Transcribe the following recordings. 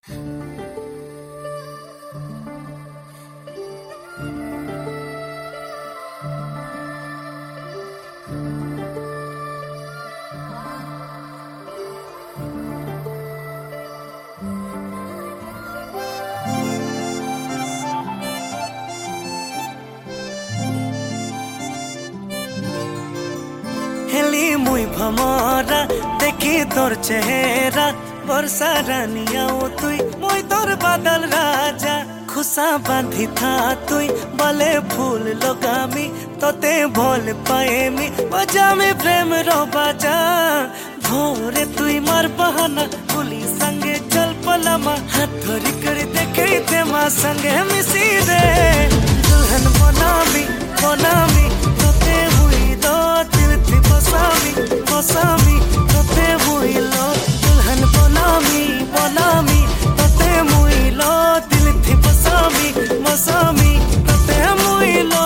Heli मुई भमरा देखी तोर चेहरा बरसा रानिया तुई मुई तोर बादल राजा खुशा बांधी था तुई बले फूल लगामी तोते भोल पाएमी बजा में प्रेम रो बाजा भोरे तुई मार बहाना पुली संगे चल पलामा हाथ धरी कर देखे ते माँ संगे मिसी रे दुल्हन बनामी बनामी तोते हुई दो दिल थी बसामी बसामी तोते हुई लो दुल्हन बनामी बनामी तोते हुई लो दिल थी बसामी बसामी तोते हुई लो।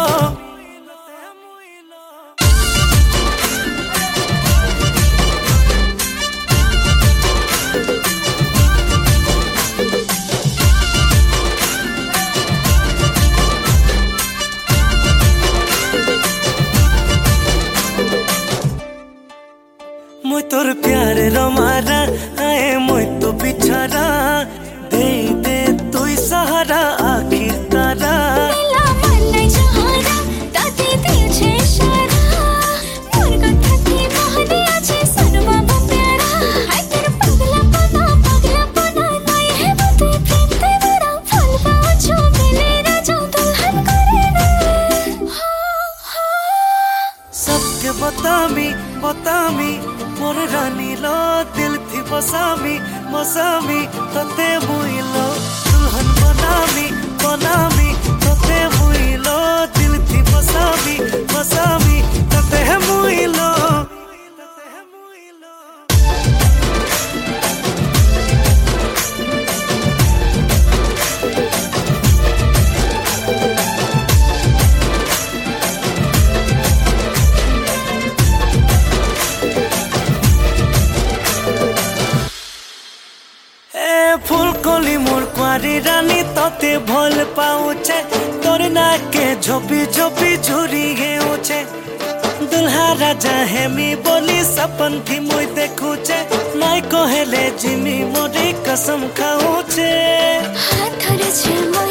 मुई तोर प्यार रमारा आए मुई तो बिछारा दे दे तुई सहारा आखिर तारा मेला मन नहीं जहारा दादी दिल छे शारा मोर कथा की मोहनी आछे सनवा बो प्यारा हाय तेरे पगला पना नहीं है बते प्रेम ते बड़ा फल पाछो मिले राजा दुल्हन करे ना सबके बतामी बतामी मोर रानी लो दिल थी बसामी बसामी तोते हुई लो दुल्हन बनामी बनामी तोते हुई लो दिल थी बसामी बसामी तोते हुई लो। फूल कोली मोर कुआरी रानी तोते भोल पाऊचे तोर नाके झोपी झोपी झुरी गे ऊंचे दुल्हा राजा है मी बोली सपन थी मुई देखूचे नाई कोहेले जिमी मोरी कसम खाऊचे हाथ धरे छे